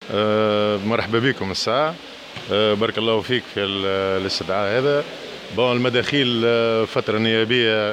مرحبا بكم الساعة. بارك الله فيك في الاستدعاء هذا. المداخيل فترة نيابية،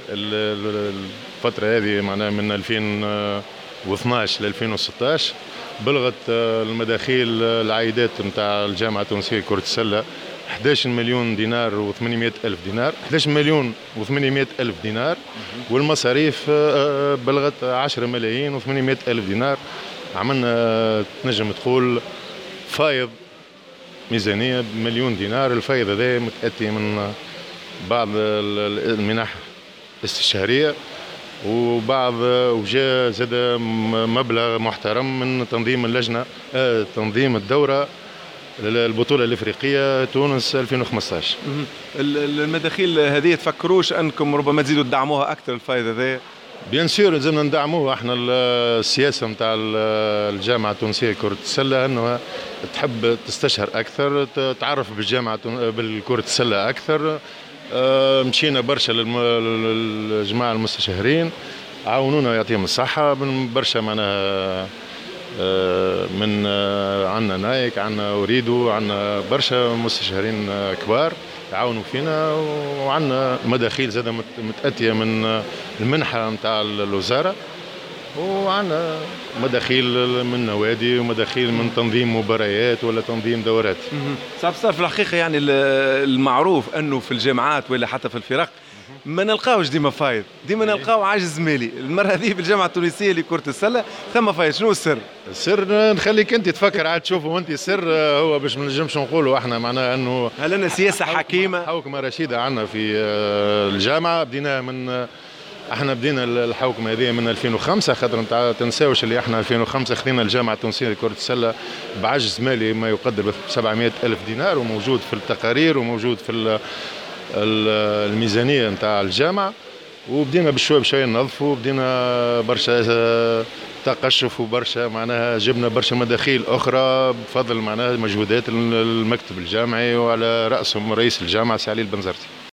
الفترة هذه معناها من 2012 ل 2016 بلغت المداخيل العائدات نتاع الجامعة التونسية لكرة السلة 11 مليون دينار و800 ألف دينار، 11 مليون و800 ألف دينار، والمصاريف بلغت 10 ملايين و800 ألف دينار. عملنا تنجم تقول فايض ميزانية بمليون دينار. الفايض هذا متأتي من بعض المنح الاستشهارية وبعض وجاء زاد مبلغ محترم من تنظيم اللجنة، تنظيم الدورة البطولة الإفريقية تونس 2015. المداخيل هذه تفكروش أنكم ربما تزيدوا تدعموها أكثر الفايض هذا؟ بيان سور لازمنا ندعموه. احنا السياسة نتاع الجامعة التونسية لكرة السلة أنه تحب تستشهر أكثر، تعرف بالجامعة بالكرة السلة أكثر. مشينا برشا للجماعة المستشهرين، عاونونا يعطيهم الصحة من برشا معناها من عندنا نايك، عندنا أوريدو، عندنا برشا مستشارين كبار يعاونوا فينا، وعندنا مداخيل زادة متأتية من المنحة نتاع الوزارة، وعندنا مداخيل من نوادي ومداخيل من تنظيم مباريات ولا تنظيم دورات. صار في الحقيقة يعني المعروف أنه في الجامعات ولا حتى في الفرق ما نلقاوش ديما فايض، ديما نلقاو عاجز مالي. المرة هذه في الجامعة التونسية لكرة السلة ثم فايض. شنو السر؟ السر نخليك انت تفكر عاد تشوفوا انت. السر هو باش ما نجمش نقولوا احنا معناها انه هل لنا سياسة حكيمة؟ حوكمة رشيدة عندنا في الجامعة. احنا بدينا الحوكمة هذه من 2005، خاطر تنساوش اللي احنا 2005 خذينا الجامعة التونسية لكرة السلة بعجز مالي ما يقدر ب 700 ألف دينار، وموجود في التقارير وموجود في الميزانية نتاع الجامعة. وبدينا بشوي بشوي ننظفوا، بدينا برشا تقشف وبرشا معناها جبنا برشا مداخيل أخرى بفضل معناها مجهودات المكتب الجامعي وعلى رأسهم رئيس الجامعة سي علي البنزرتي.